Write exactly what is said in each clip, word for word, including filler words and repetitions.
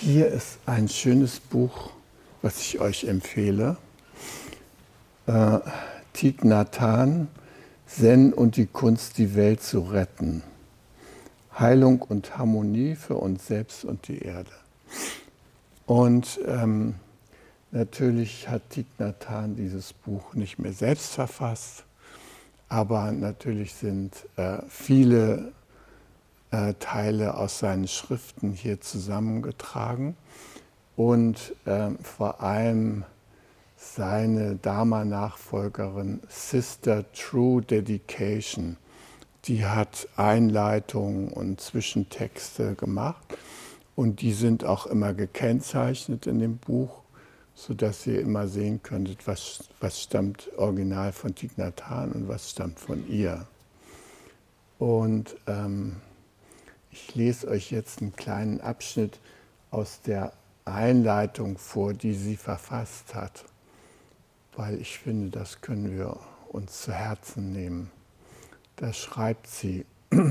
Hier ist ein schönes Buch, was ich euch empfehle. Äh, Thich Nhat Hanh, Zen und die Kunst, die Welt zu retten. Heilung und Harmonie für uns selbst und die Erde. Und ähm, natürlich hat Thich Nhat Hanh dieses Buch nicht mehr selbst verfasst, aber natürlich sind äh, viele äh, Teile aus seinen Schriften hier zusammengetragen und äh, vor allem seine Dharma-Nachfolgerin Sister True Dedication, die hat Einleitungen und Zwischentexte gemacht und die sind auch immer gekennzeichnet in dem Buch, sodass ihr immer sehen könntet, was, was stammt original von Thich Nhat Hanh und was stammt von ihr. Und ähm, ich lese euch jetzt einen kleinen Abschnitt aus der Einleitung vor, die sie verfasst hat, weil ich finde, das können wir uns zu Herzen nehmen. Da schreibt sie: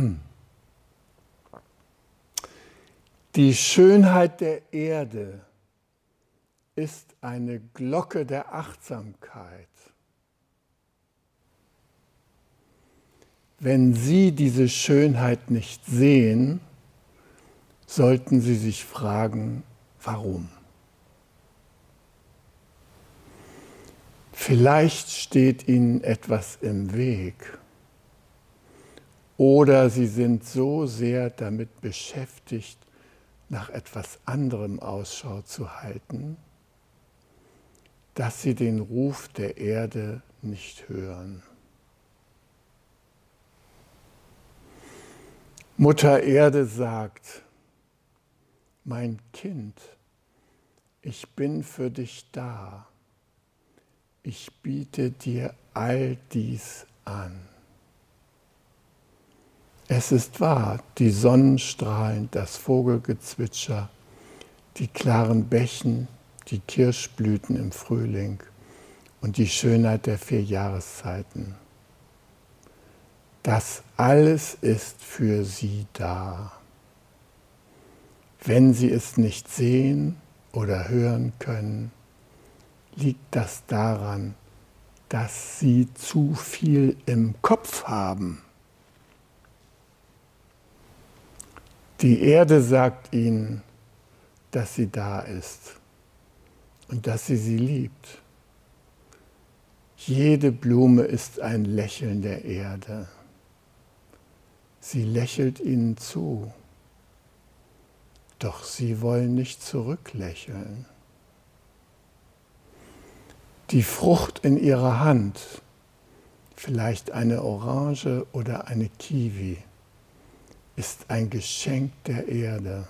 Die Schönheit der Erde ist eine Glocke der Achtsamkeit. Wenn Sie diese Schönheit nicht sehen, sollten Sie sich fragen, warum? Vielleicht steht Ihnen etwas im Weg oder Sie sind so sehr damit beschäftigt, nach etwas anderem Ausschau zu halten, dass Sie den Ruf der Erde nicht hören. Mutter Erde sagt: Mein Kind, ich bin für dich da. Ich biete dir all dies an. Es ist wahr, die Sonnenstrahlen, das Vogelgezwitscher, die klaren Bächen, die Kirschblüten im Frühling und die Schönheit der vier Jahreszeiten. Das alles ist für Sie da. Wenn Sie es nicht sehen oder hören können, liegt das daran, dass Sie zu viel im Kopf haben. Die Erde sagt Ihnen, dass sie da ist und dass sie sie liebt. Jede Blume ist ein Lächeln der Erde. Sie lächelt Ihnen zu, doch Sie wollen nicht zurücklächeln. Die Frucht in Ihrer Hand, vielleicht eine Orange oder eine Kiwi, ist ein Geschenk der Erde.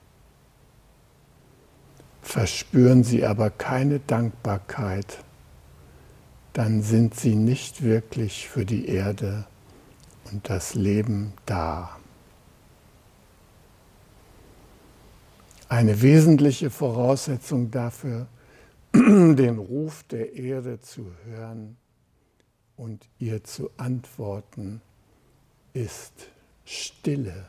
Verspüren Sie aber keine Dankbarkeit, dann sind Sie nicht wirklich für die Erde und das Leben da. Eine wesentliche Voraussetzung dafür, den Ruf der Erde zu hören und ihr zu antworten, ist Stille.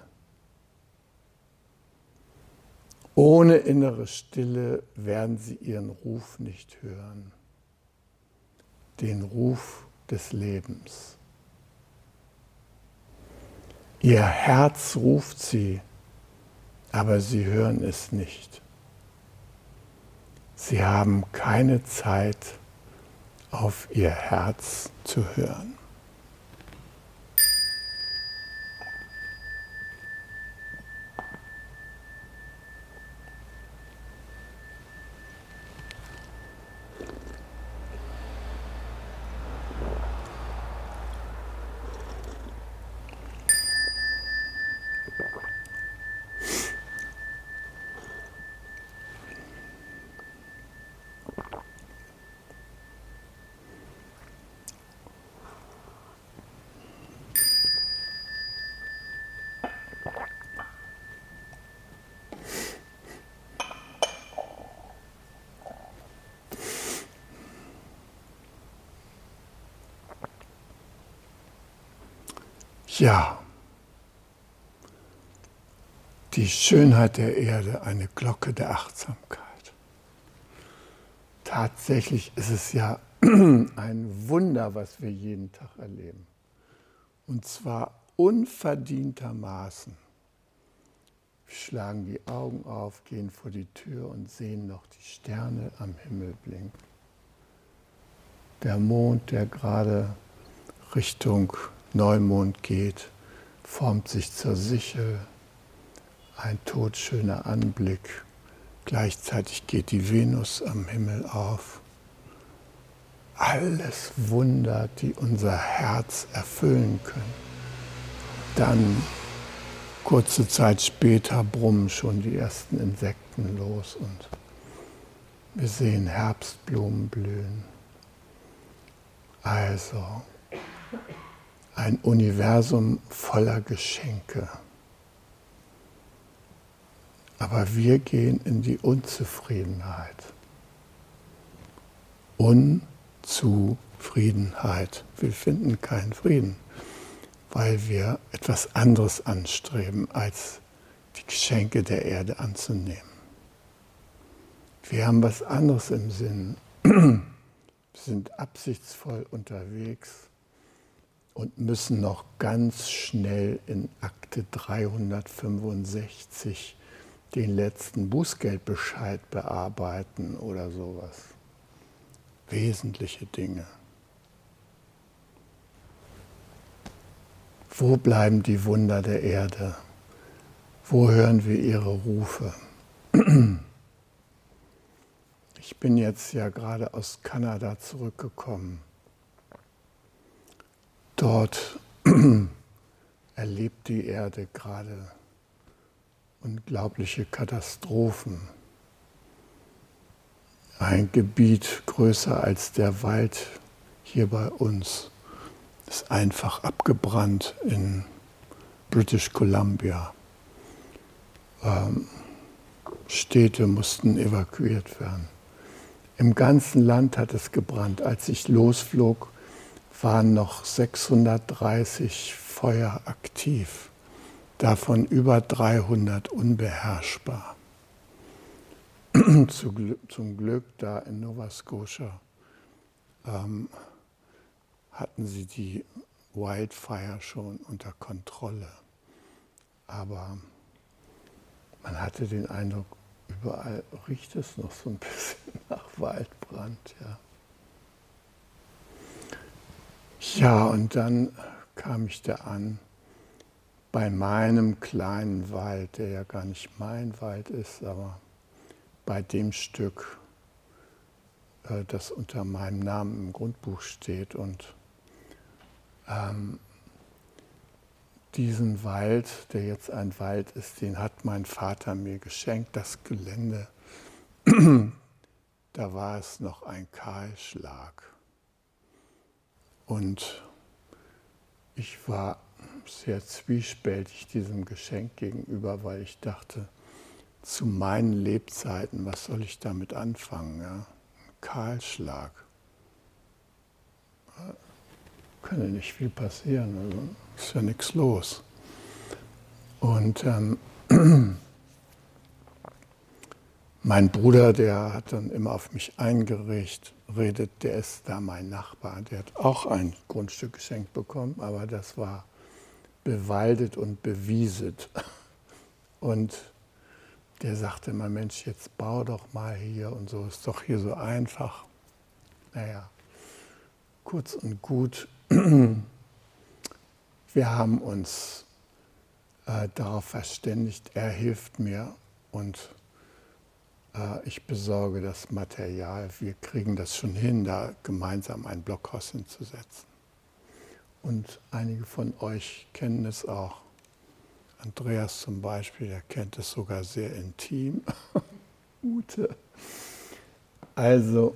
Ohne innere Stille werden Sie Ihren Ruf nicht hören, den Ruf des Lebens. Ihr Herz ruft Sie, aber Sie hören es nicht. Sie haben keine Zeit, auf Ihr Herz zu hören. Ja, Die Schönheit der Erde, eine Glocke der Achtsamkeit. Tatsächlich ist es ja ein Wunder, was wir jeden Tag erleben. Und zwar unverdientermaßen. Wir schlagen die Augen auf, gehen vor die Tür und sehen noch die Sterne am Himmel blinken. Der Mond, der gerade Richtung Neumond geht, formt sich zur Sichel. Ein todschöner Anblick. Gleichzeitig geht die Venus am Himmel auf. Alles Wunder, die unser Herz erfüllen können. Dann, kurze Zeit später, brummen schon die ersten Insekten los und wir sehen Herbstblumen blühen. Also ein Universum voller Geschenke. Aber wir gehen in die Unzufriedenheit. Unzufriedenheit. Wir finden keinen Frieden, weil wir etwas anderes anstreben, als die Geschenke der Erde anzunehmen. Wir haben was anderes im Sinn. Wir sind absichtsvoll unterwegs und müssen noch ganz schnell in Akte dreihundertfünfundsechzig den letzten Bußgeldbescheid bearbeiten oder sowas. Wesentliche Dinge. Wo bleiben die Wunder der Erde? Wo hören wir ihre Rufe? Ich bin jetzt ja gerade aus Kanada zurückgekommen. Dort erlebt die Erde gerade unglaubliche Katastrophen. Ein Gebiet größer als der Wald hier bei uns ist einfach abgebrannt in British Columbia. Ähm, Städte mussten evakuiert werden. Im ganzen Land hat es gebrannt. Als ich losflog, waren noch sechshundertdreißig Feuer aktiv. Davon über dreihundert unbeherrschbar. Zum Glück da in Nova Scotia ähm, hatten sie die Wildfire schon unter Kontrolle. Aber man hatte den Eindruck, überall riecht es noch so ein bisschen nach Waldbrand. Ja, ja und dann kam ich da an, bei meinem kleinen Wald, der ja gar nicht mein Wald ist, aber bei dem Stück, äh, das unter meinem Namen im Grundbuch steht. Und ähm, diesen Wald, der jetzt ein Wald ist, den hat mein Vater mir geschenkt, das Gelände. Da war es noch ein Kahlschlag. Und ich war sehr zwiespältig diesem Geschenk gegenüber, weil ich dachte, zu meinen Lebzeiten, was soll ich damit anfangen? Ja? Ein Kahlschlag. Da kann ja nicht viel passieren, also ist ja nichts los. Und ähm, mein Bruder, der hat dann immer auf mich eingeredet, der ist da mein Nachbar, der hat auch ein Grundstück geschenkt bekommen, aber das war bewaldet und bewieset. Und der sagte immer, Mensch, jetzt bau doch mal hier und so, ist doch hier so einfach. Naja, kurz und gut, wir haben uns äh, darauf verständigt, er hilft mir und äh, ich besorge das Material. Wir kriegen das schon hin, da gemeinsam ein Blockhaus hinzusetzen. Und einige von euch kennen es auch. Andreas zum Beispiel, der kennt es sogar sehr intim. Ute. Also,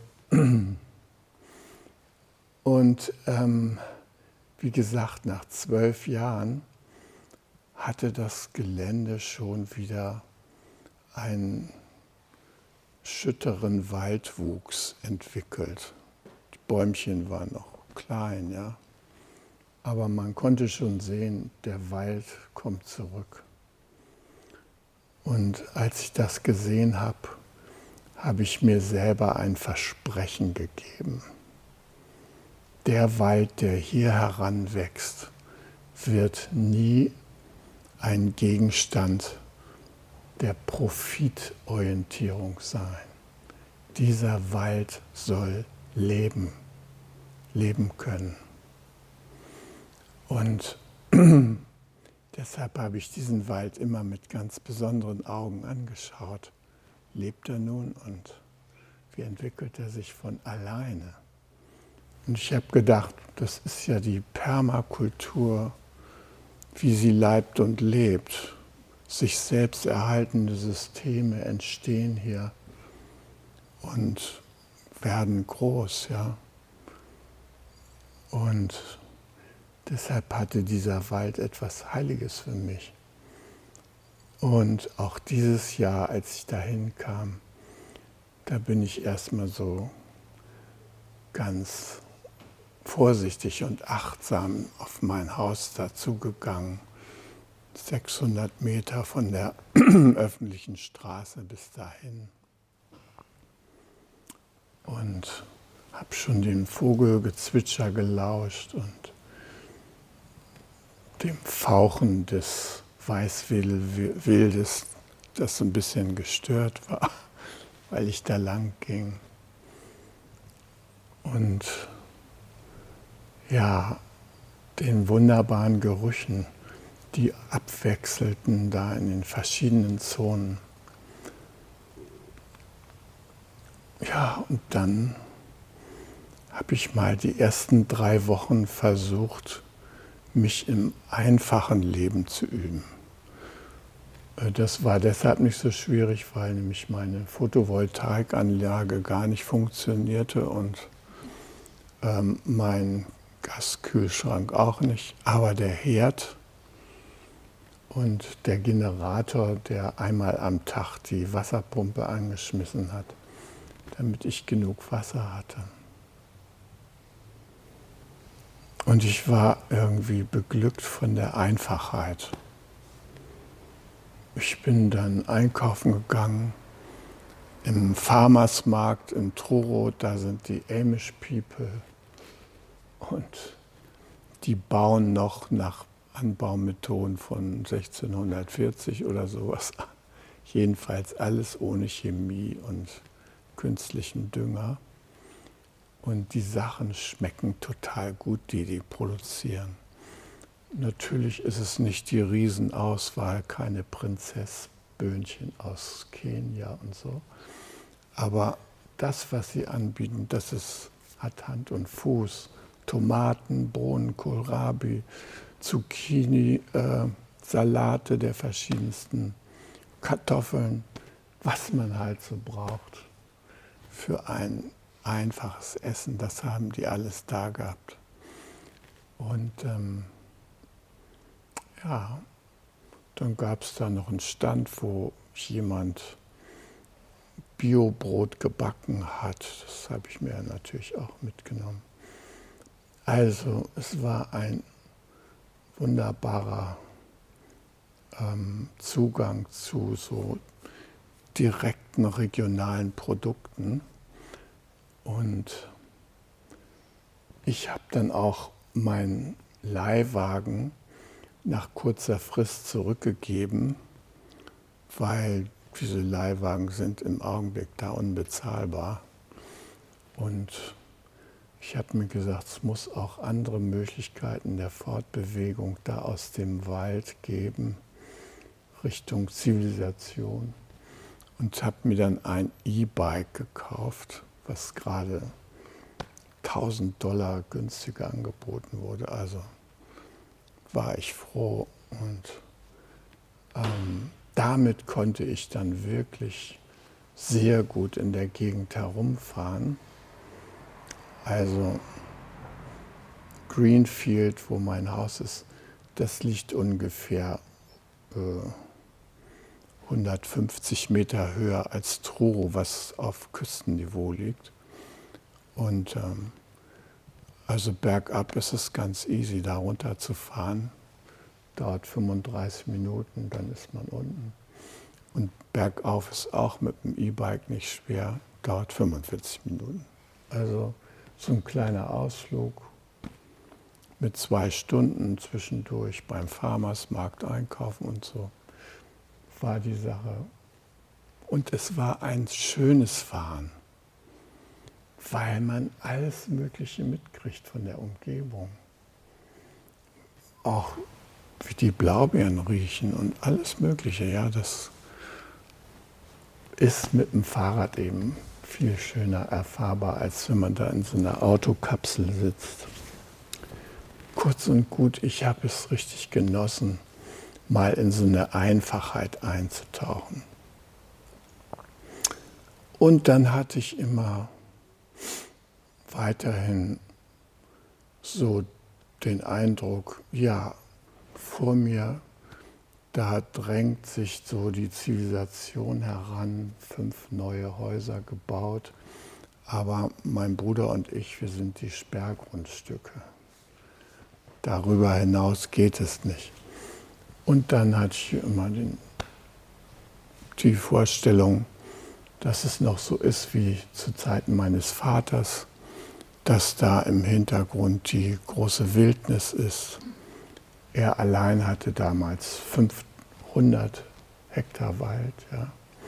und ähm, wie gesagt, nach zwölf Jahren hatte das Gelände schon wieder einen schütteren Waldwuchs entwickelt. Die Bäumchen waren noch klein, ja. Aber man konnte schon sehen, der Wald kommt zurück. Und als ich das gesehen habe, habe ich mir selber ein Versprechen gegeben. Der Wald, der hier heranwächst, wird nie ein Gegenstand der Profitorientierung sein. Dieser Wald soll leben, leben können. Und deshalb habe ich diesen Wald immer mit ganz besonderen Augen angeschaut. Lebt er nun und wie entwickelt er sich von alleine? Und ich habe gedacht, das ist ja die Permakultur, wie sie leibt und lebt. Sich selbst erhaltende Systeme entstehen hier und werden groß, ja. Und deshalb hatte dieser Wald etwas Heiliges für mich. Und auch dieses Jahr, als ich dahin kam, da bin ich erstmal so ganz vorsichtig und achtsam auf mein Haus dazugegangen. sechshundert Meter von der öffentlichen Straße bis dahin. Und habe schon dem Vogelgezwitscher gelauscht und dem Fauchen des Weißwildes, das so ein bisschen gestört war, weil ich da lang ging. Und ja, den wunderbaren Gerüchen, die abwechselten da in den verschiedenen Zonen. Ja, und dann habe ich mal die ersten drei Wochen versucht, mich im einfachen Leben zu üben. Das war deshalb nicht so schwierig, weil nämlich meine Photovoltaikanlage gar nicht funktionierte und ähm, mein Gaskühlschrank auch nicht. Aber der Herd und der Generator, der einmal am Tag die Wasserpumpe angeschmissen hat, damit ich genug Wasser hatte. Und ich war irgendwie beglückt von der Einfachheit. Ich bin dann einkaufen gegangen im Farmersmarkt in Truro, da sind die Amish People und die bauen noch nach Anbaumethoden von sechzehnhundertvierzig oder sowas. Jedenfalls alles ohne Chemie und künstlichen Dünger. Und die Sachen schmecken total gut, die die produzieren. Natürlich ist es nicht die Riesenauswahl, keine Prinzessböhnchen aus Kenia und so. Aber das, was sie anbieten, das ist, hat Hand und Fuß. Tomaten, Bohnen, Kohlrabi, Zucchini, äh, Salate der verschiedensten, Kartoffeln, was man halt so braucht für ein einfaches Essen. Das haben die alles da gehabt. Und ähm, ja, dann gab es da noch einen Stand, wo jemand Biobrot gebacken hat. Das habe ich mir natürlich auch mitgenommen. Also es war ein wunderbarer ähm, Zugang zu so direkten regionalen Produkten. Und ich habe dann auch meinen Leihwagen nach kurzer Frist zurückgegeben, weil diese Leihwagen sind im Augenblick da unbezahlbar. Und ich habe mir gesagt, es muss auch andere Möglichkeiten der Fortbewegung da aus dem Wald geben, Richtung Zivilisation. Und habe mir dann ein E-Bike gekauft, was gerade tausend Dollar günstiger angeboten wurde. Also war ich froh. Und ähm, damit konnte ich dann wirklich sehr gut in der Gegend herumfahren. Also Greenfield, wo mein Haus ist, das liegt ungefähr äh, hundertfünfzig Meter höher als Truro, was auf Küstenniveau liegt. Und ähm, also bergab ist es ganz easy, da runter zu fahren. Dauert fünfunddreißig Minuten, dann ist man unten. Und bergauf ist auch mit dem E-Bike nicht schwer, dauert fünfundvierzig Minuten. Also so ein kleiner Ausflug mit zwei Stunden zwischendurch beim Farmersmarkt einkaufen und so war die Sache. Und es war ein schönes Fahren, weil man alles Mögliche mitkriegt von der Umgebung. Auch wie die Blaubeeren riechen und alles Mögliche. Ja, das ist mit dem Fahrrad eben viel schöner erfahrbar, als wenn man da in so einer Autokapsel sitzt. Kurz und gut, ich habe es richtig genossen, mal in so eine Einfachheit einzutauchen. Und dann hatte ich immer weiterhin so den Eindruck, ja, vor mir, da drängt sich so die Zivilisation heran, fünf neue Häuser gebaut, aber mein Bruder und ich, wir sind die Sperrgrundstücke. Darüber hinaus geht es nicht. Und dann hatte ich immer den, die Vorstellung, dass es noch so ist wie zu Zeiten meines Vaters, dass da im Hintergrund die große Wildnis ist. Er allein hatte damals fünfhundert Hektar Wald. Ja.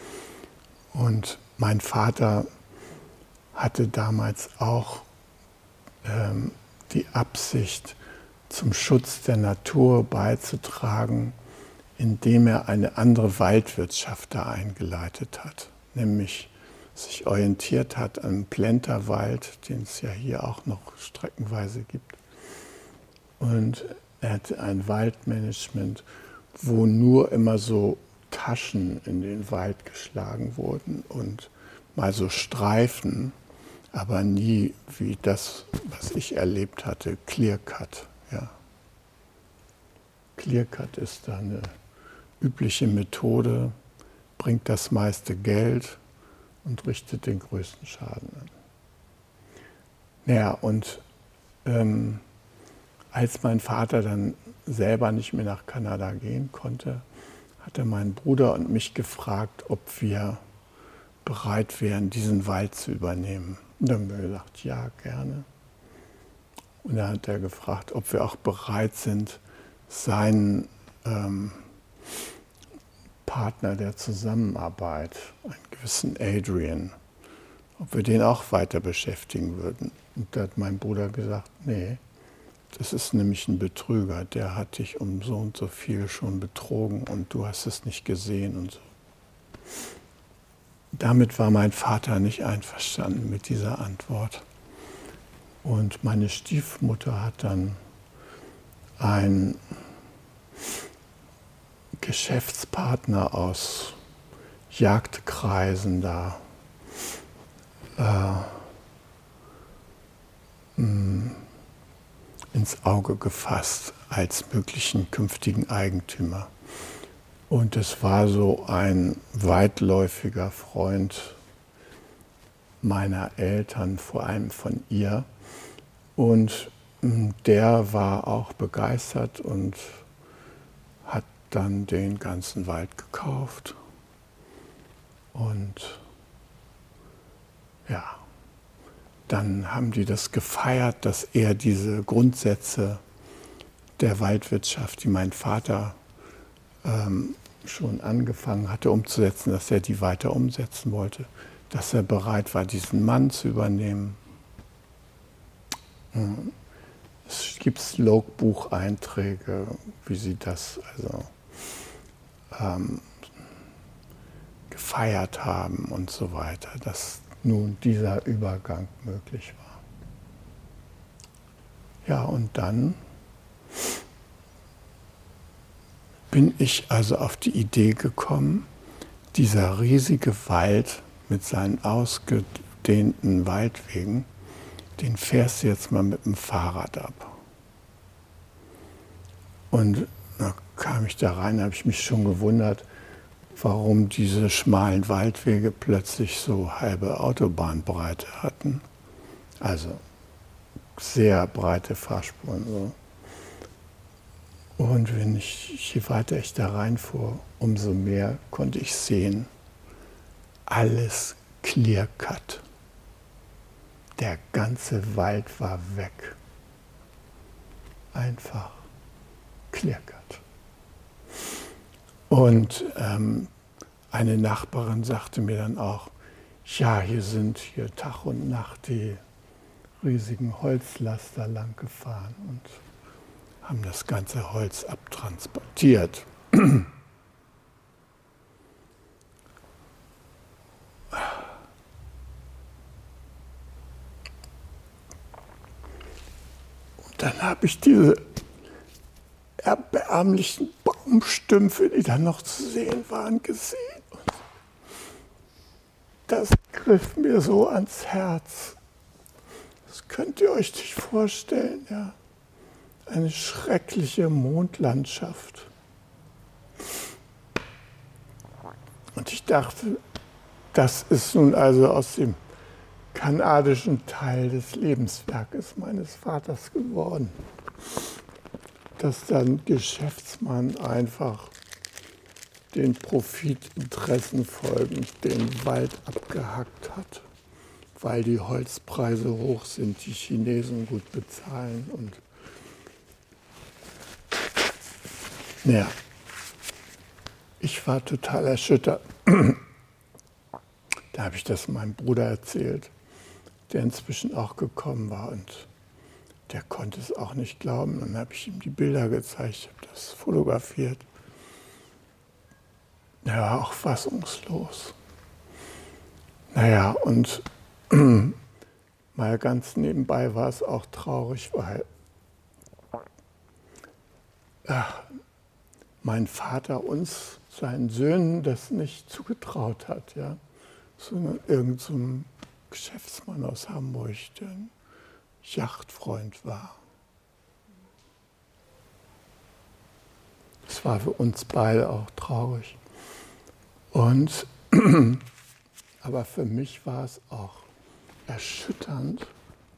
Und mein Vater hatte damals auch ähm, die Absicht, zum Schutz der Natur beizutragen, indem er eine andere Waldwirtschaft da eingeleitet hat, nämlich sich orientiert hat am Plenterwald, den es ja hier auch noch streckenweise gibt. Und er hatte ein Waldmanagement, wo nur immer so Taschen in den Wald geschlagen wurden und mal so Streifen, aber nie wie das, was ich erlebt hatte, Clear-Cut. Ja. Clear-Cut ist da eine übliche Methode, bringt das meiste Geld und richtet den größten Schaden an. Naja, und ähm, als mein Vater dann selber nicht mehr nach Kanada gehen konnte, hat er meinen Bruder und mich gefragt, ob wir bereit wären, diesen Wald zu übernehmen. Und dann haben wir gesagt, ja, gerne. Und dann hat er gefragt, ob wir auch bereit sind, seinen ähm, Partner der Zusammenarbeit, einen gewissen Adrian, ob wir den auch weiter beschäftigen würden. Und da hat mein Bruder gesagt, nee, das ist nämlich ein Betrüger, der hat dich um so und so viel schon betrogen und du hast es nicht gesehen und so. Damit war mein Vater nicht einverstanden mit dieser Antwort. Und meine Stiefmutter hat dann einen Geschäftspartner aus Jagdkreisen da äh, mh, ins Auge gefasst als möglichen künftigen Eigentümer. Und es war so ein weitläufiger Freund meiner Eltern, vor allem von ihr. Und der war auch begeistert und hat dann den ganzen Wald gekauft. Und ja, dann haben die das gefeiert, dass er diese Grundsätze der Waldwirtschaft, die mein Vater ähm, schon angefangen hatte umzusetzen, dass er die weiter umsetzen wollte, dass er bereit war, diesen Mann zu übernehmen. Es gibt Logbucheinträge, wie sie das also ähm, gefeiert haben und so weiter, dass nun dieser Übergang möglich war. Ja, und dann bin ich also auf die Idee gekommen, dieser riesige Wald mit seinen ausgedehnten Waldwegen, den fährst du jetzt mal mit dem Fahrrad ab. Und da kam ich da rein, habe ich mich schon gewundert, warum diese schmalen Waldwege plötzlich so halbe Autobahnbreite hatten. Also sehr breite Fahrspuren. So. Und wenn ich, je weiter ich da reinfuhr, umso mehr konnte ich sehen, alles clear cut. Der ganze Wald war weg. Einfach clear cut. Und ähm, eine Nachbarin sagte mir dann auch, ja, hier sind hier Tag und Nacht die riesigen Holzlaster lang gefahren und haben das ganze Holz abtransportiert. Und dann habe ich diese erbärmlichen Baumstümpfe, die da noch zu sehen waren, gesehen. Und das griff mir so ans Herz. Das könnt ihr euch nicht vorstellen, ja. Eine schreckliche Mondlandschaft. Und ich dachte, das ist nun also aus dem kanadischen Teil des Lebenswerkes meines Vaters geworden. Dass dann Geschäftsmann einfach den Profitinteressen folgend den Wald abgehackt hat, weil die Holzpreise hoch sind, die Chinesen gut bezahlen und ja, ich war total erschüttert. Da habe ich das meinem Bruder erzählt, der inzwischen auch gekommen war und der konnte es auch nicht glauben. Dann habe ich ihm die Bilder gezeigt, ich habe das fotografiert. Er war auch fassungslos. Naja, und mal ganz nebenbei war es auch traurig, weil ach, mein Vater uns, seinen Söhnen, das nicht zugetraut hat, ja, sondern irgend so ein Geschäftsmann aus Hamburg, der ein Yachtfreund war. Das war für uns beide auch traurig. Und, aber für mich war es auch erschütternd.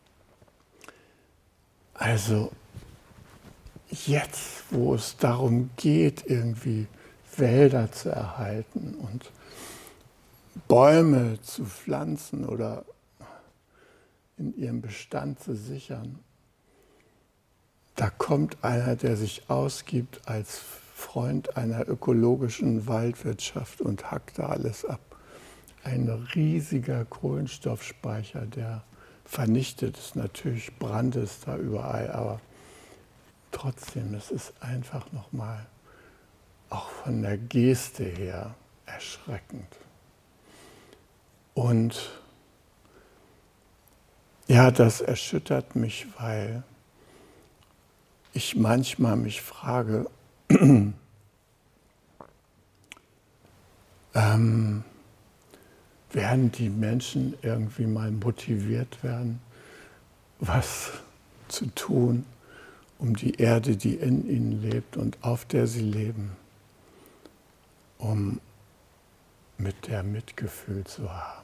Also jetzt, wo es darum geht, irgendwie Wälder zu erhalten und Bäume zu pflanzen oder in ihrem Bestand zu sichern, da kommt einer, der sich ausgibt als Freund einer ökologischen Waldwirtschaft und hackt da alles ab. Ein riesiger Kohlenstoffspeicher, der vernichtet ist. Natürlich Brand ist da überall, aber trotzdem, es ist einfach nochmal auch von der Geste her erschreckend. Und ja, das erschüttert mich, weil ich manchmal mich frage, ähm, werden die Menschen irgendwie mal motiviert werden, was zu tun, um die Erde, die in ihnen lebt und auf der sie leben, um mit der Mitgefühl zu haben.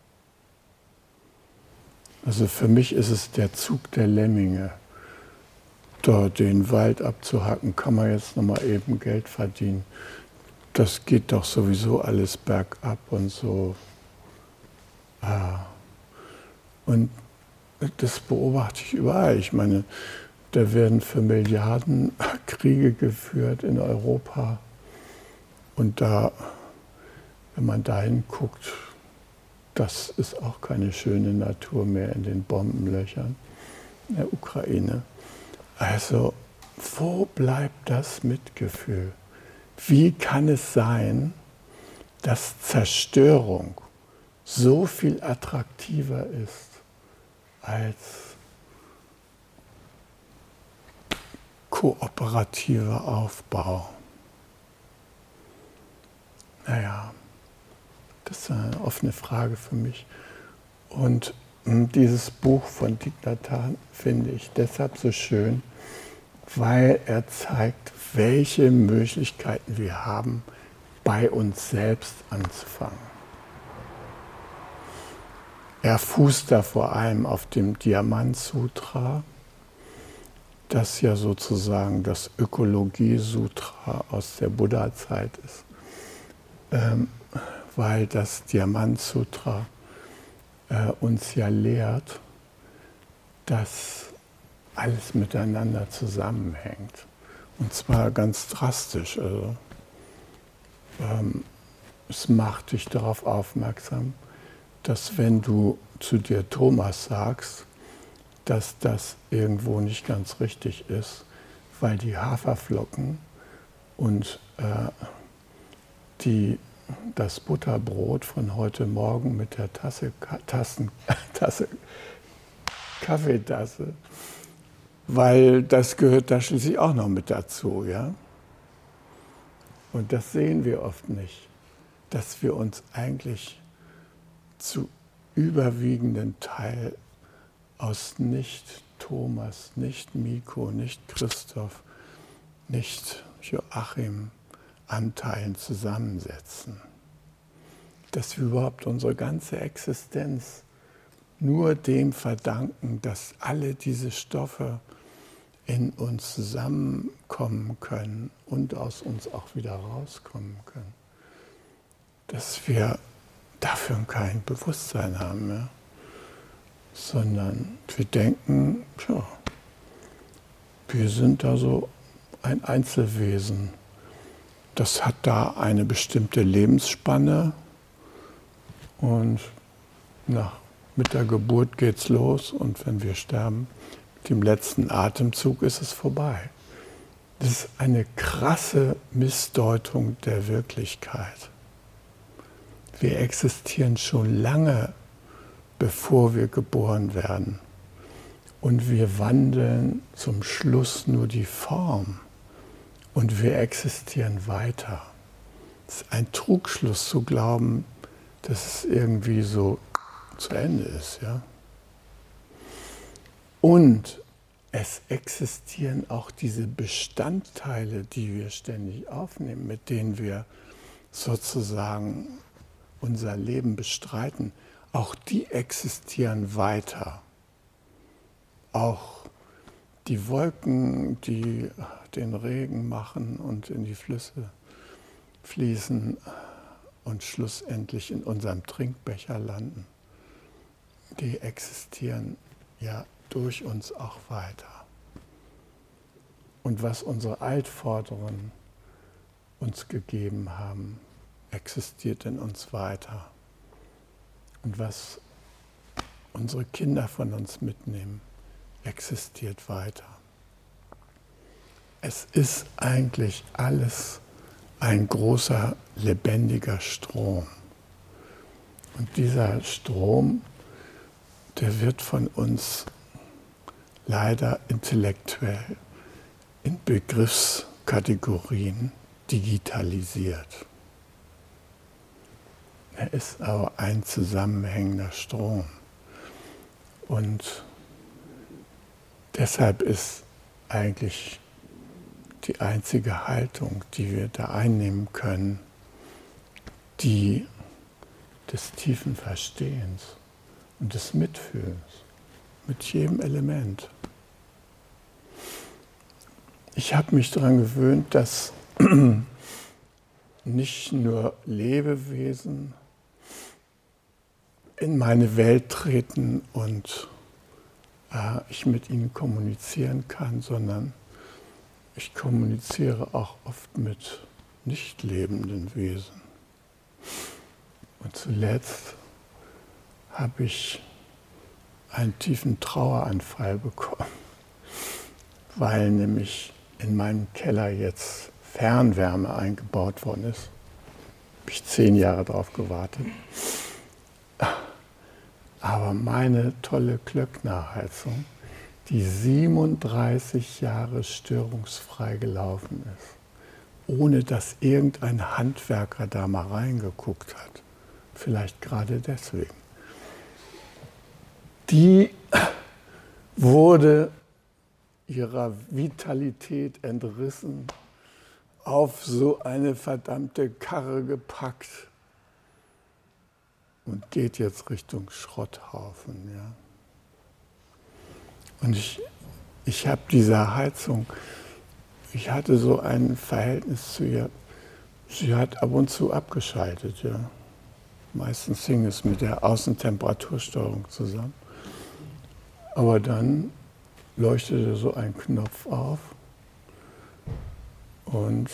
Also für mich ist es der Zug der Lemminge. Da den Wald abzuhacken, kann man jetzt nochmal eben Geld verdienen. Das geht doch sowieso alles bergab und so. Ah. Und das beobachte ich überall. Ich meine, da werden für Milliarden Kriege geführt in Europa. Und da, wenn man dahin guckt, das ist auch keine schöne Natur mehr in den Bombenlöchern in der Ukraine. Also, wo bleibt das Mitgefühl? Wie kann es sein, dass Zerstörung so viel attraktiver ist als kooperativer Aufbau? Naja, das ist eine offene Frage für mich. Und dieses Buch von Thich Nhat Hanh finde ich deshalb so schön, weil er zeigt, welche Möglichkeiten wir haben, bei uns selbst anzufangen. Er fußt da vor allem auf dem Diamant Sutra, das ja sozusagen das Ökologie-Sutra aus der Buddha-Zeit ist, ähm, weil das Diamant-Sutra äh, uns ja lehrt, dass alles miteinander zusammenhängt. Und zwar ganz drastisch. Also, ähm, es macht dich darauf aufmerksam, dass wenn du zu dir Thomas sagst, dass das irgendwo nicht ganz richtig ist, weil die Haferflocken und äh, die, das Butterbrot von heute Morgen mit der Tasse, Tassen, Tasse, Kaffeetasse, weil das gehört da schließlich auch noch mit dazu, ja? Und das sehen wir oft nicht, dass wir uns eigentlich zu überwiegenden Teil aus nicht Thomas, nicht Miko, nicht Christoph, nicht Joachim Anteilen zusammensetzen. Dass wir überhaupt unsere ganze Existenz nur dem verdanken, dass alle diese Stoffe in uns zusammenkommen können und aus uns auch wieder rauskommen können. Dass wir dafür kein Bewusstsein haben mehr, sondern wir denken, tja, wir sind da so ein Einzelwesen. Das hat da eine bestimmte Lebensspanne und nach, mit der Geburt geht's los und wenn wir sterben, mit dem letzten Atemzug ist es vorbei. Das ist eine krasse Missdeutung der Wirklichkeit. Wir existieren schon lange, bevor wir geboren werden. Und wir wandeln zum Schluss nur die Form. Und wir existieren weiter. Es ist ein Trugschluss zu glauben, dass es irgendwie so zu Ende ist. Ja? Und es existieren auch diese Bestandteile, die wir ständig aufnehmen, mit denen wir sozusagen unser Leben bestreiten. Auch die existieren weiter. Auch die Wolken, die den Regen machen und in die Flüsse fließen und schlussendlich in unserem Trinkbecher landen, die existieren ja durch uns auch weiter. Und was unsere Altvorderen uns gegeben haben, existiert in uns weiter. Und was unsere Kinder von uns mitnehmen, existiert weiter. Es ist eigentlich alles ein großer, lebendiger Strom. Und dieser Strom, der wird von uns leider intellektuell in Begriffskategorien digitalisiert. Er ist aber ein zusammenhängender Strom. Und deshalb ist eigentlich die einzige Haltung, die wir da einnehmen können, die des tiefen Verstehens und des Mitfühlens mit jedem Element. Ich habe mich daran gewöhnt, dass nicht nur Lebewesen in meine Welt treten und äh, ich mit ihnen kommunizieren kann, sondern ich kommuniziere auch oft mit nicht lebenden Wesen. Und zuletzt habe ich einen tiefen Traueranfall bekommen, weil nämlich in meinem Keller jetzt Fernwärme eingebaut worden ist. Habe ich zehn Jahre drauf gewartet. Aber meine tolle Klöckner-Heizung, die siebenunddreißig Jahre störungsfrei gelaufen ist, ohne dass irgendein Handwerker da mal reingeguckt hat, vielleicht gerade deswegen, die wurde ihrer Vitalität entrissen, auf so eine verdammte Karre gepackt und geht jetzt Richtung Schrotthaufen. Ja. Und ich ich habe diese Heizung, ich hatte so ein Verhältnis zu ihr, sie hat ab und zu abgeschaltet, ja. Meistens hing es mit der Außentemperatursteuerung zusammen. Aber dann leuchtete so ein Knopf auf und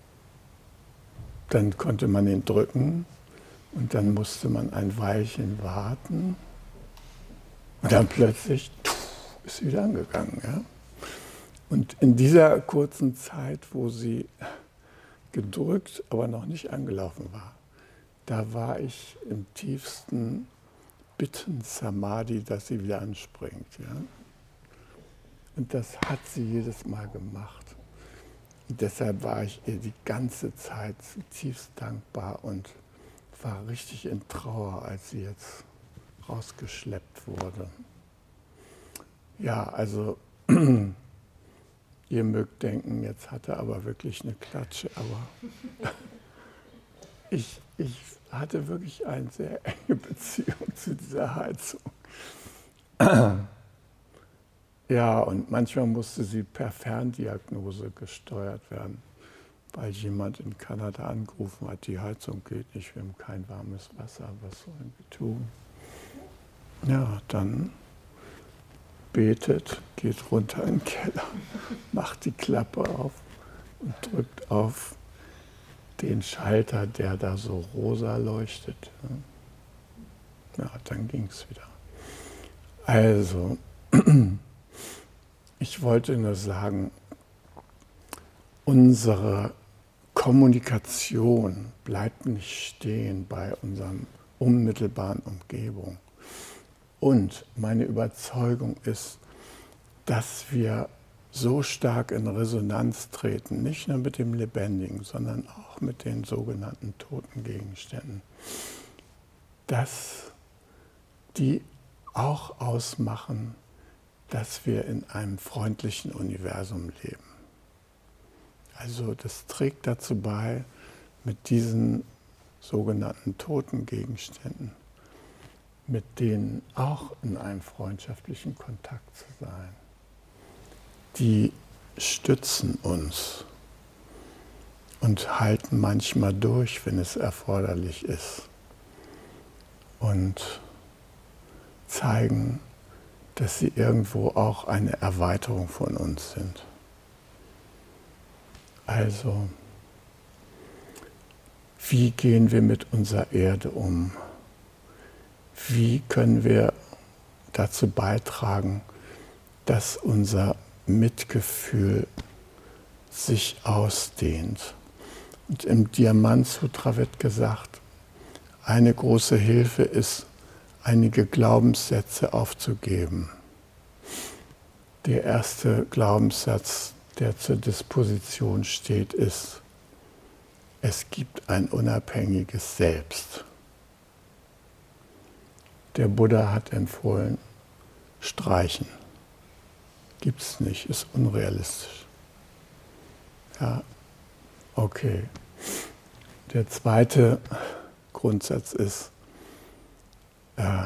dann konnte man ihn drücken und dann musste man ein Weilchen warten und dann plötzlich ist sie wieder angegangen. Ja? Und in dieser kurzen Zeit, wo sie gedrückt, aber noch nicht angelaufen war, da war ich im tiefsten Bitten Samadhi, dass sie wieder anspringt. Ja? Und das hat sie jedes Mal gemacht. Und deshalb war ich ihr die ganze Zeit zutiefst dankbar und war richtig in Trauer, als sie jetzt rausgeschleppt wurde. Ja, also ihr mögt denken, jetzt hat er aber wirklich eine Klatsche, aber ich, ich hatte wirklich eine sehr enge Beziehung zu dieser Heizung. Ja, und manchmal musste sie per Ferndiagnose gesteuert werden, weil jemand in Kanada angerufen hat, die Heizung geht nicht, wir haben kein warmes Wasser, was sollen wir tun? Ja, dann betet, geht runter in den Keller, macht die Klappe auf und drückt auf den Schalter, der da so rosa leuchtet. Ja, dann ging es wieder. Also, ich wollte nur sagen, unsere Kommunikation bleibt nicht stehen bei unserer unmittelbaren Umgebung. Und meine Überzeugung ist, dass wir so stark in Resonanz treten, nicht nur mit dem Lebendigen, sondern auch mit den sogenannten toten Gegenständen, dass die auch ausmachen, dass wir in einem freundlichen Universum leben. Also das trägt dazu bei, mit diesen sogenannten toten Gegenständen, mit denen auch in einem freundschaftlichen Kontakt zu sein. Die stützen uns und halten manchmal durch, wenn es erforderlich ist. Und zeigen, dass sie irgendwo auch eine Erweiterung von uns sind. Also, wie gehen wir mit unserer Erde um? Wie können wir dazu beitragen, dass unser Mitgefühl sich ausdehnt? Und im Diamant Sutra wird gesagt, eine große Hilfe ist, einige Glaubenssätze aufzugeben. Der erste Glaubenssatz, der zur Disposition steht, ist, es gibt ein unabhängiges Selbst. Der Buddha hat empfohlen, streichen. Gibt es nicht, ist unrealistisch. Ja, okay. Der zweite Grundsatz ist, äh,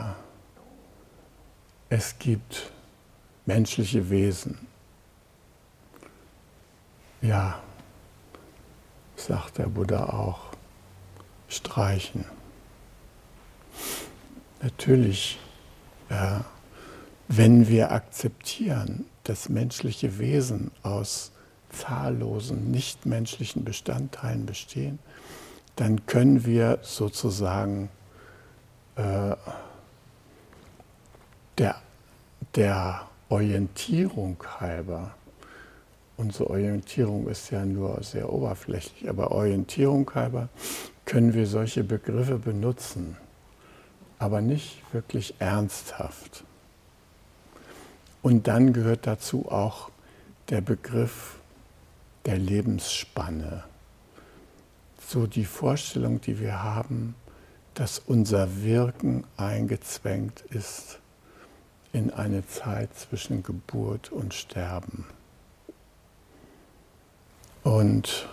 es gibt menschliche Wesen. Ja, sagt der Buddha auch, streichen. Natürlich, äh, wenn wir akzeptieren, dass menschliche Wesen aus zahllosen nichtmenschlichen Bestandteilen bestehen, dann können wir sozusagen äh, der, der Orientierung halber, unsere Orientierung ist ja nur sehr oberflächlich, aber Orientierung halber können wir solche Begriffe benutzen, aber nicht wirklich ernsthaft. Und dann gehört dazu auch der Begriff der Lebensspanne. So die Vorstellung, die wir haben, dass unser Wirken eingezwängt ist in eine Zeit zwischen Geburt und Sterben. Und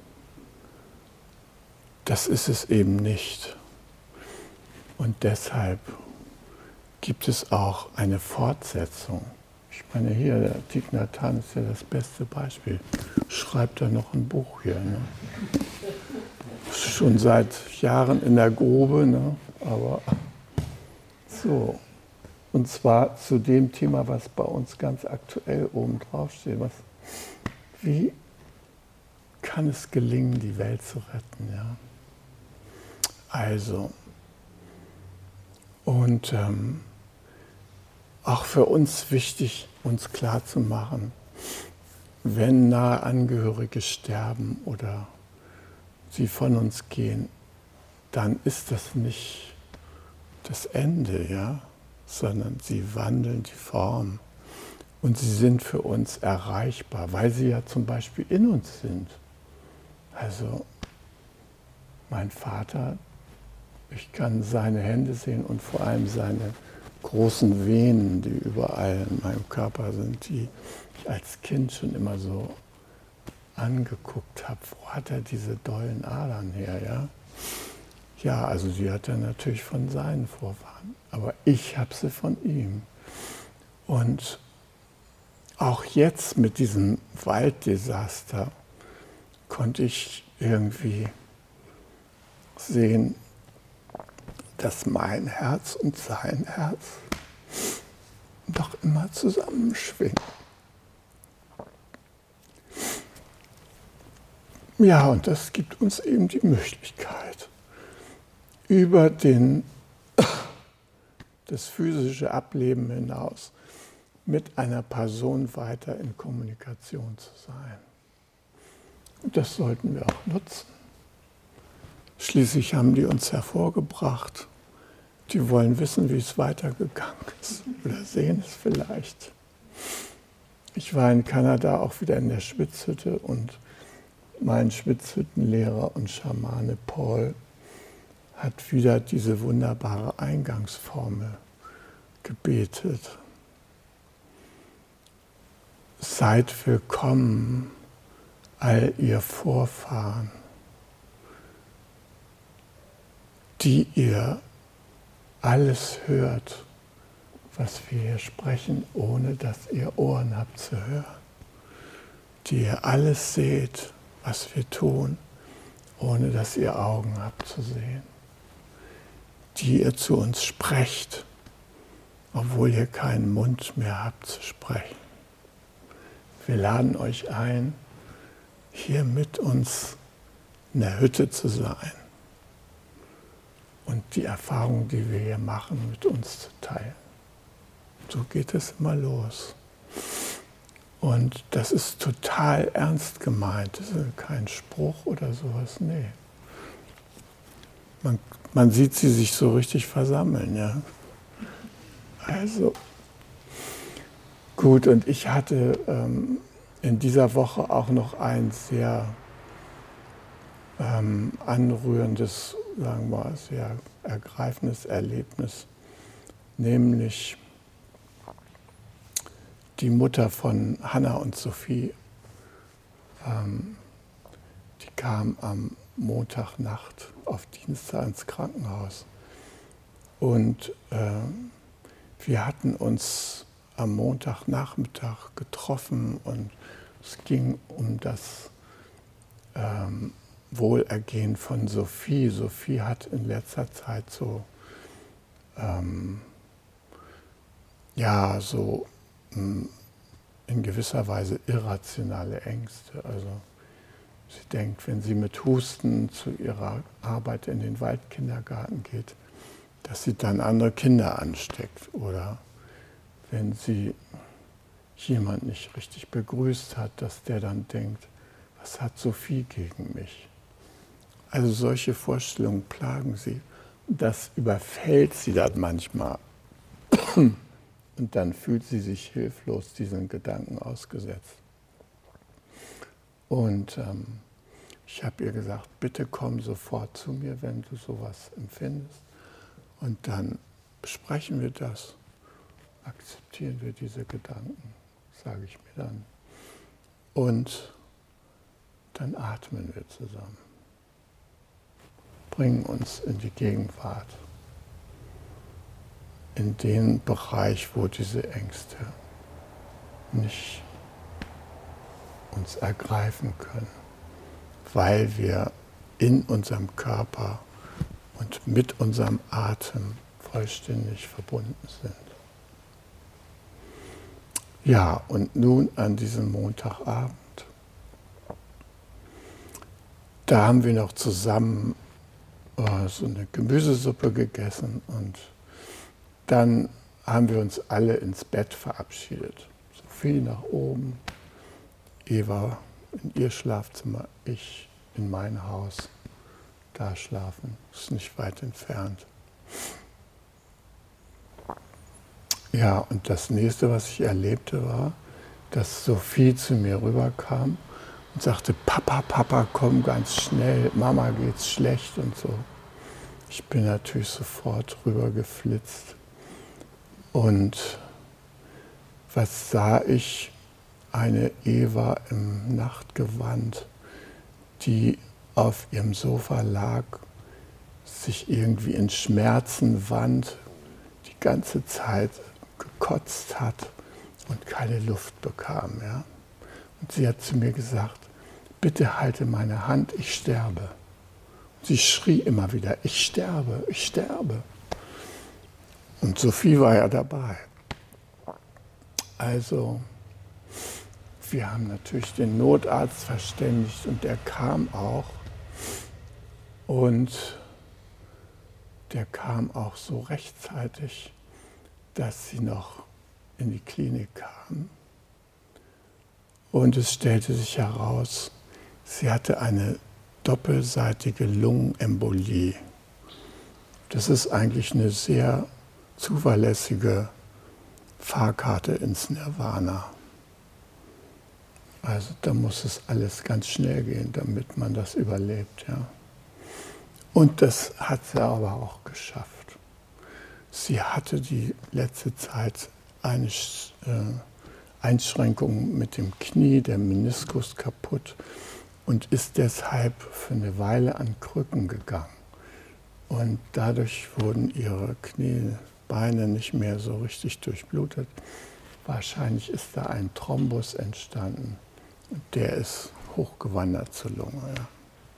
das ist es eben nicht. Und deshalb gibt es auch eine Fortsetzung Ich meine, hier, der Thich Nhat Hanh ist ja das beste Beispiel. Schreibt er noch ein Buch hier. Ne? Schon seit Jahren in der Grube, ne? Aber so. Und zwar zu dem Thema, was bei uns ganz aktuell oben drauf steht. Was, wie kann es gelingen, die Welt zu retten? Ja? Also, und ähm, auch für uns wichtig, uns klarzumachen, wenn nahe Angehörige sterben oder sie von uns gehen, dann ist das nicht das Ende, ja, sondern sie wandeln die Form und sie sind für uns erreichbar, weil sie ja zum Beispiel in uns sind. Also mein Vater, ich kann seine Hände sehen und vor allem seine großen Venen, die überall in meinem Körper sind, die ich als Kind schon immer so angeguckt habe. Wo hat er diese dollen Adern her? Ja, ja, also die hat er natürlich von seinen Vorfahren, aber ich habe sie von ihm. Und auch jetzt mit diesem Walddesaster konnte ich irgendwie sehen, dass mein Herz und sein Herz doch immer zusammenschwingen. Ja, und das gibt uns eben die Möglichkeit, über den, das physische Ableben hinaus mit einer Person weiter in Kommunikation zu sein. Und das sollten wir auch nutzen. Schließlich haben die uns hervorgebracht. Die wollen wissen, wie es weitergegangen ist oder sehen es vielleicht. Ich war in Kanada auch wieder in der Schwitzhütte und mein Schwitzhüttenlehrer und Schamane Paul hat wieder diese wunderbare Eingangsformel gebetet. Seid willkommen, all ihr Vorfahren, die ihr alles hört, was wir hier sprechen, ohne dass ihr Ohren habt zu hören. Die ihr alles seht, was wir tun, ohne dass ihr Augen habt zu sehen. Die ihr zu uns sprecht, obwohl ihr keinen Mund mehr habt zu sprechen. Wir laden euch ein, hier mit uns in der Hütte zu sein und die Erfahrung, die wir hier machen, mit uns zu teilen. So geht es immer los. Und das ist total ernst gemeint. Das ist kein Spruch oder sowas, nee. Man, man sieht sie sich so richtig versammeln, ja. Also, gut, und ich hatte ähm, in dieser Woche auch noch ein sehr ähm, anrührendes, sagen wir mal, sehr ergreifendes Erlebnis, nämlich die Mutter von Hannah und Sophie, ähm, die kam am Montagnacht auf Dienstag ins Krankenhaus. Und äh, wir hatten uns am Montagnachmittag getroffen und es ging um das ähm, Wohlergehen von Sophie. Sophie hat in letzter Zeit so, ähm, ja, so in gewisser Weise irrationale Ängste. Also sie denkt, wenn sie mit Husten zu ihrer Arbeit in den Waldkindergarten geht, dass sie dann andere Kinder ansteckt. Oder wenn sie jemand nicht richtig begrüßt hat, dass der dann denkt, was hat Sophie gegen mich? Also solche Vorstellungen plagen sie. Das überfällt sie dann manchmal. Und dann fühlt sie sich hilflos diesen Gedanken ausgesetzt. Und ähm, ich habe ihr gesagt, bitte komm sofort zu mir, wenn du sowas empfindest. Und dann besprechen wir das, akzeptieren wir diese Gedanken, sage ich mir dann. Und dann atmen wir zusammen, bringen uns in die Gegenwart, in den Bereich, wo diese Ängste nicht uns ergreifen können, weil wir in unserem Körper und mit unserem Atem vollständig verbunden sind. Ja, und nun an diesem Montagabend, da haben wir noch zusammen oh, so eine Gemüsesuppe gegessen und dann haben wir uns alle ins Bett verabschiedet. Sophie nach oben, Eva in ihr Schlafzimmer, ich in mein Haus, da schlafen, ist nicht weit entfernt. Ja, und das nächste, was ich erlebte, war, dass Sophie zu mir rüberkam und sagte, Papa, Papa, komm ganz schnell, Mama geht's schlecht und so. Ich bin natürlich sofort rübergeflitzt. Und was sah ich? Eine Eva im Nachtgewand, die auf ihrem Sofa lag, sich irgendwie in Schmerzen wand, die ganze Zeit gekotzt hat und keine Luft bekam. Ja? Und sie hat zu mir gesagt, bitte halte meine Hand, ich sterbe. Und sie schrie immer wieder, ich sterbe, ich sterbe. Und Sophie war ja dabei. Also, wir haben natürlich den Notarzt verständigt und der kam auch. Und der kam auch so rechtzeitig, dass sie noch in die Klinik kam. Und es stellte sich heraus, sie hatte eine doppelseitige Lungenembolie. Das ist eigentlich eine sehr zuverlässige Fahrkarte ins Nirvana. Also da muss es alles ganz schnell gehen, damit man das überlebt. Ja. Und das hat sie aber auch geschafft. Sie hatte die letzte Zeit eine äh, Einschränkung mit dem Knie, der Meniskus kaputt und ist deshalb für eine Weile an Krücken gegangen. Und dadurch wurden ihre Knie, Beine nicht mehr so richtig durchblutet. Wahrscheinlich ist da ein Thrombus entstanden und der ist hochgewandert zur Lunge. Ja.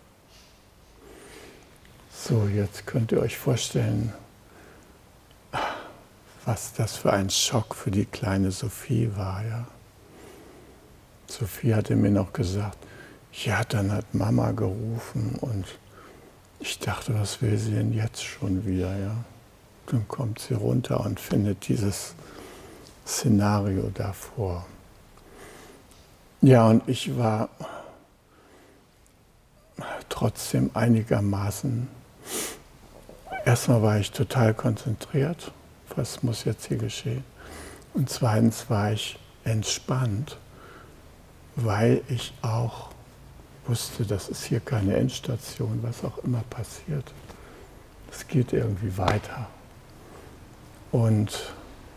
So, jetzt könnt ihr euch vorstellen, was das für ein Schock für die kleine Sophie war. Ja. Sophie hatte mir noch gesagt, ja, dann hat Mama gerufen und ich dachte, was will sie denn jetzt schon wieder? Ja? Dann kommt sie runter und findet dieses Szenario davor. Ja, und ich war trotzdem einigermaßen, erstmal war ich total konzentriert, was muss jetzt hier geschehen? Und zweitens war ich entspannt, weil ich auch wusste, das ist hier keine Endstation, was auch immer passiert. Es geht irgendwie weiter. Und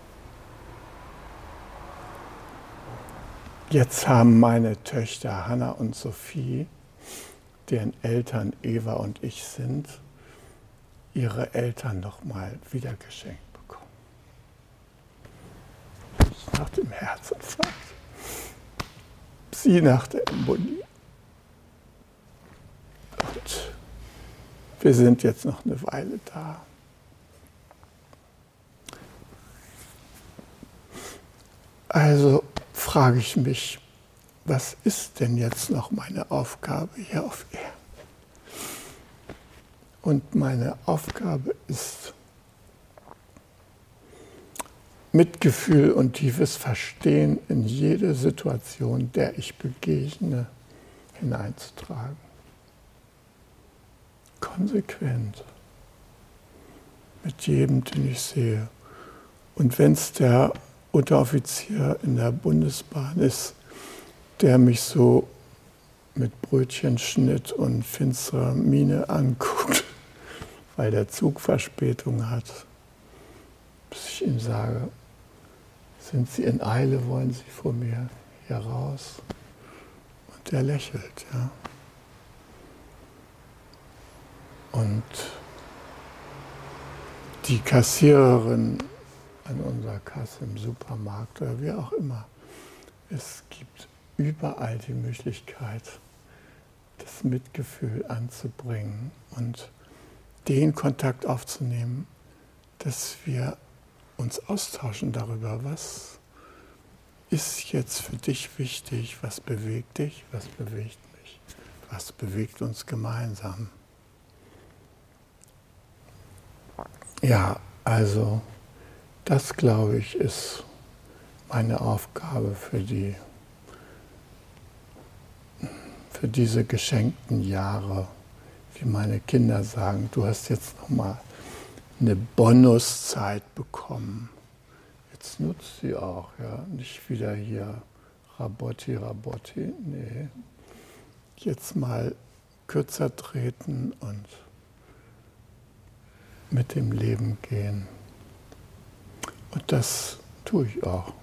jetzt haben meine Töchter Hanna und Sophie, deren Eltern Eva und ich sind, ihre Eltern nochmal wieder geschenkt bekommen. Ich nach dem Herzinfarkt, sie nach der Embolie. Und wir sind jetzt noch eine Weile da. Also frage ich mich, was ist denn jetzt noch meine Aufgabe hier auf Erden? Und meine Aufgabe ist, Mitgefühl und tiefes Verstehen in jede Situation, der ich begegne, hineinzutragen. Konsequent. Mit jedem, den ich sehe. Und wenn es der Unteroffizier in der Bundesbahn ist, der mich so mit Brötchenschnitt und finsterer Miene anguckt, weil der Zug Verspätung hat, bis ich ihm sage, sind Sie in Eile, wollen Sie vor mir hier raus? Und der lächelt, ja. Und die Kassiererin an unserer Kasse im Supermarkt oder wie auch immer, Es gibt überall die Möglichkeit, das Mitgefühl anzubringen und den Kontakt aufzunehmen, dass wir uns austauschen darüber, was ist jetzt für dich wichtig, was bewegt dich, was bewegt mich, was bewegt uns gemeinsam. Ja, also das, glaube ich, ist meine Aufgabe für die, für diese geschenkten Jahre, wie meine Kinder sagen, du hast jetzt nochmal eine Bonuszeit bekommen. Jetzt nutzt sie auch, ja, nicht wieder hier Rabotti, Rabotti, nee. Jetzt mal kürzer treten und mit dem Leben gehen. Und das tue ich auch.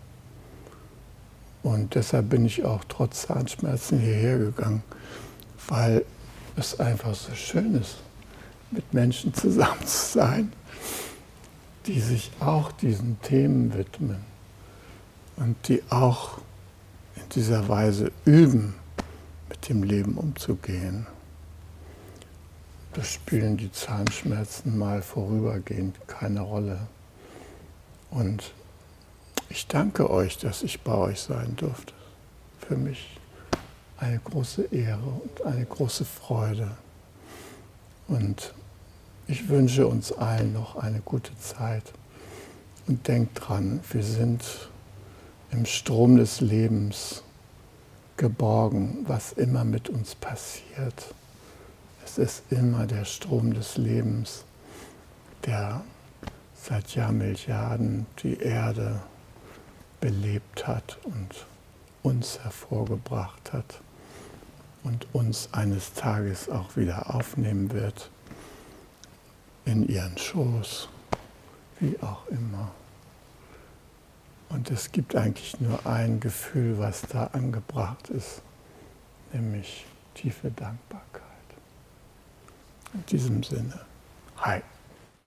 Und deshalb bin ich auch trotz Zahnschmerzen hierher gegangen, weil es einfach so schön ist, mit Menschen zusammen zu sein, die sich auch diesen Themen widmen und die auch in dieser Weise üben, mit dem Leben umzugehen. Da spielen die Zahnschmerzen mal vorübergehend keine Rolle. Und ich danke euch, dass ich bei euch sein durfte. Für mich eine große Ehre und eine große Freude. Und ich wünsche uns allen noch eine gute Zeit. Und denkt dran, wir sind im Strom des Lebens geborgen, was immer mit uns passiert. Es ist immer der Strom des Lebens, der seit Jahrmilliarden die Erde belebt hat und uns hervorgebracht hat und uns eines Tages auch wieder aufnehmen wird in ihren Schoß, wie auch immer. Und es gibt eigentlich nur ein Gefühl, was da angebracht ist, nämlich tiefe Dankbarkeit. In diesem Sinne, hi.